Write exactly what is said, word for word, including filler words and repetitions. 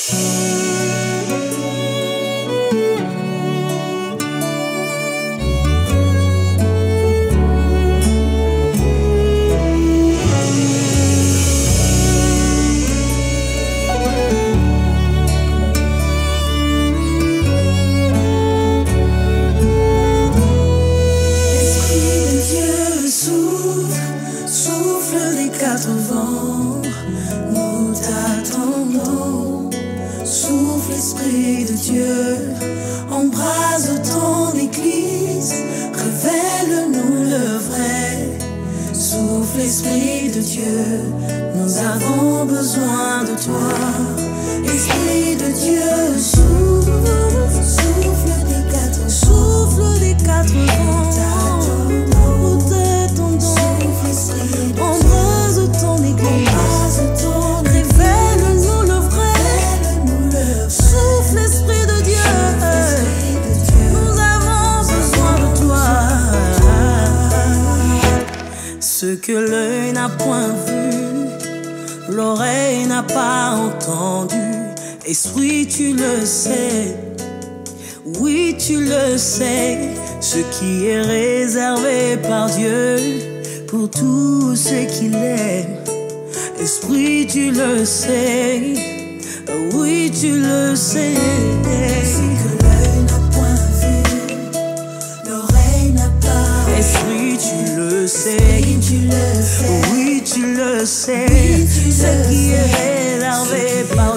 Quatre vents, nous t'attendons. Souffle, Esprit de Dieu, embrase ton Église, révèle-nous le vrai. Souffle, Esprit de Dieu, nous avons besoin de toi. Esprit de Dieu, souffle, souffle des quatre, souffle des quatre vents. Nous t'attendons, souffle, Esprit de Dieu. Ton Église, révèle-nous le vrai. Souffle, Esprit de Dieu, nous avons besoin de toi. Ce que l'œil n'a point vu, l'oreille n'a pas entendu. Esprit, tu le sais, oui, tu le sais. Ce qui est réservé par Dieu pour tous ceux qui l'aiment. Esprit, tu le sais, oui, tu le sais. Ce que l'œil n'a point vu, l'oreille n'a pas. Esprit, tu le sais, Esprit, tu le sais, oui, tu le sais. oui, tu Ce le qui sais. est réservé par